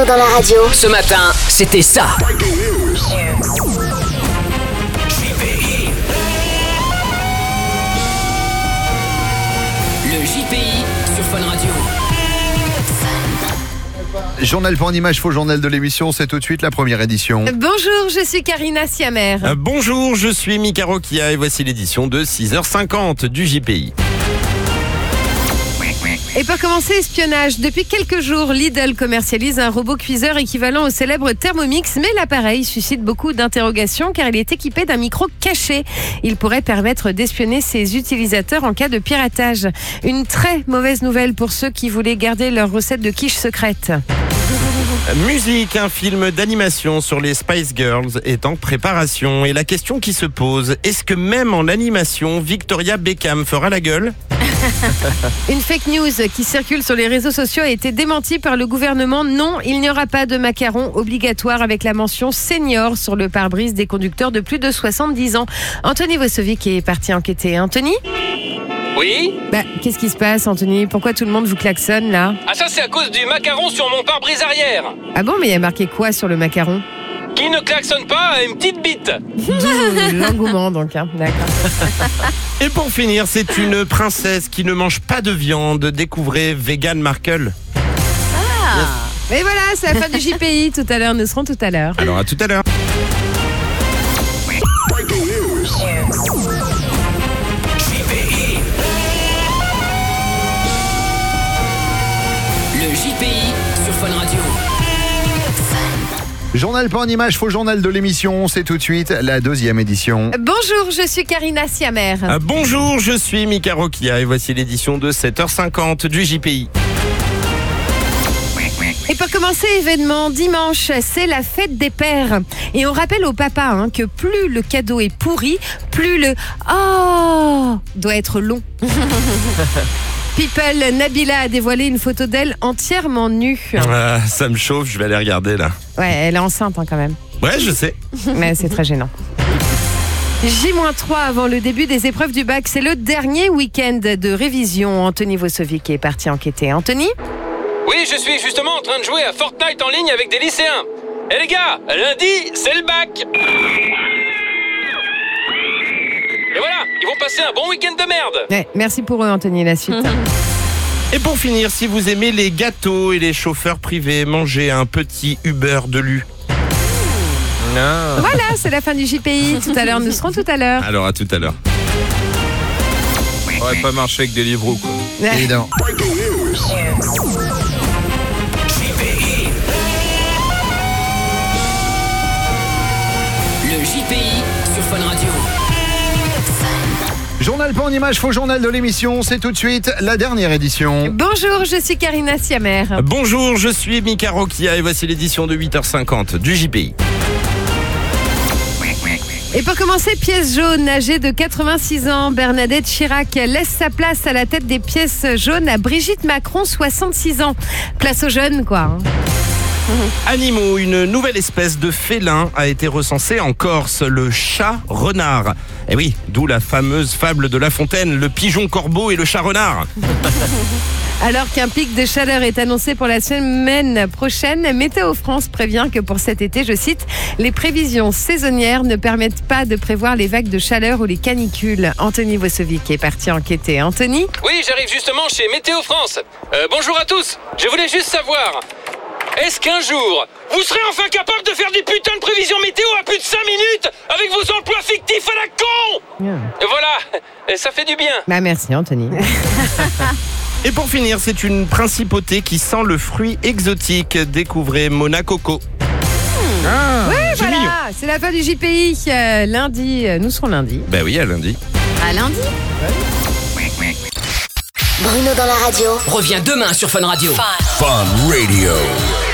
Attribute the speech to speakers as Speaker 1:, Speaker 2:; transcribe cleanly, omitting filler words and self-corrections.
Speaker 1: Bruno dans la radio.
Speaker 2: Ce matin, c'était ça. Le JPI sur Fun Radio.
Speaker 3: Journal pour en image, faux journal de l'émission, c'est tout de suite la première édition.
Speaker 4: Bonjour, je suis Karina Siamer.
Speaker 5: Bonjour, je suis Mika Rokia et voici l'édition de 6h50 du JPI.
Speaker 4: Et pour commencer, espionnage. Depuis quelques jours, Lidl commercialise un robot cuiseur équivalent au célèbre Thermomix, mais l'appareil suscite beaucoup d'interrogations car il est équipé d'un micro caché. Il pourrait permettre d'espionner ses utilisateurs en cas de piratage. Une très mauvaise nouvelle pour ceux qui voulaient garder leur recette de quiche secrète.
Speaker 5: Musique, un film d'animation sur les Spice Girls est en préparation. Et la question qui se pose, est-ce que même en animation, Victoria Beckham fera la gueule ?
Speaker 4: Une fake news qui circule sur les réseaux sociaux a été démentie par le gouvernement. Non, il n'y aura pas de macarons obligatoires avec la mention senior sur le pare-brise des conducteurs de plus de 70 ans. Anthony Vosovic est parti enquêter. Anthony ?
Speaker 6: Oui ?
Speaker 4: Qu'est-ce qui se passe, Anthony ? Pourquoi tout le monde vous klaxonne, là ?
Speaker 6: Ah ça c'est à cause du macaron sur mon pare-brise arrière.
Speaker 4: Ah bon, mais il y a marqué quoi sur le macaron ?
Speaker 6: Qui ne klaxonne pas a une petite bite.
Speaker 4: L'engouement, donc. Hein. D'accord.
Speaker 5: Et pour finir, c'est une princesse qui ne mange pas de viande. Découvrez Meghan Markle.
Speaker 4: Et voilà, c'est la fin du JPI. Tout à l'heure, nous serons tout à l'heure.
Speaker 5: Alors à tout à l'heure.
Speaker 2: Le JPI sur Fun Radio.
Speaker 3: Journal pour en image, faux journal de l'émission, c'est tout de suite la deuxième édition.
Speaker 4: Bonjour, je suis Karina Siamer.
Speaker 5: Bonjour, je suis Mika Rokia et voici l'édition de 7h50 du JPI.
Speaker 4: Et pour commencer, événement dimanche, c'est la fête des pères. Et on rappelle au papa que plus le cadeau est pourri, plus le « oh » doit être long. People, Nabila a dévoilé une photo d'elle entièrement nue.
Speaker 5: Ça me chauffe, je vais aller regarder là.
Speaker 4: Ouais, elle est enceinte quand même.
Speaker 5: Ouais, je sais.
Speaker 4: Mais c'est très gênant. J-3 avant le début des épreuves du bac. C'est le dernier week-end de révision. Anthony Vosovic est parti enquêter. Anthony ?
Speaker 6: Oui, je suis justement en train de jouer à Fortnite en ligne avec des lycéens. Et les gars, lundi, c'est le bac. Et voilà, ils vont passer un bon week-end de merde.
Speaker 4: Ouais, merci pour eux, Anthony. La suite.
Speaker 5: Et pour finir, si vous aimez les gâteaux et les chauffeurs privés, mangez un petit Uber de Lu. Non.
Speaker 4: Voilà, c'est la fin du JPI. Tout à l'heure, nous serons tout à l'heure.
Speaker 5: Alors à tout à l'heure.
Speaker 7: Ça aurait pas marché avec des livres quoi.
Speaker 3: Évidemment.
Speaker 2: Le JPI sur Fun Radio.
Speaker 3: Journal pour en image, faux journal de l'émission, c'est tout de suite la dernière édition.
Speaker 4: Bonjour, je suis Karina Siamer.
Speaker 5: Bonjour, je suis Mika Rokia et voici l'édition de 8h50 du JPI.
Speaker 4: Et pour commencer, pièce jaune, âgée de 86 ans, Bernadette Chirac laisse sa place à la tête des pièces jaunes à Brigitte Macron, 66 ans. Place aux jeunes, quoi.
Speaker 5: Animaux, une nouvelle espèce de félin a été recensée en Corse, le chat-renard. Et oui, d'où la fameuse fable de La Fontaine, le pigeon-corbeau et le chat-renard.
Speaker 4: Alors qu'un pic de chaleur est annoncé pour la semaine prochaine, Météo France prévient que pour cet été, je cite, les prévisions saisonnières ne permettent pas de prévoir les vagues de chaleur ou les canicules. Anthony Vosovic est parti enquêter. Anthony ?
Speaker 6: Oui, j'arrive justement chez Météo France. Bonjour à tous. Je voulais juste savoir, est-ce qu'un jour, vous serez enfin capable de faire des putains de prévisions météo à plus de 5 minutes avec vos emplois fictifs à la con ? Et voilà, ça fait du bien.
Speaker 4: Merci Anthony.
Speaker 5: Et pour finir, c'est une principauté qui sent le fruit exotique. Découvrez Mona Coco.
Speaker 4: Oui,
Speaker 5: c'est
Speaker 4: voilà,
Speaker 5: mignon.
Speaker 4: c'est la fin du JPI. Lundi, nous serons lundi.
Speaker 5: Ben oui, à lundi.
Speaker 4: À lundi.
Speaker 1: Bruno dans la radio.
Speaker 2: Reviens demain sur Fun Radio.
Speaker 7: Fun Radio.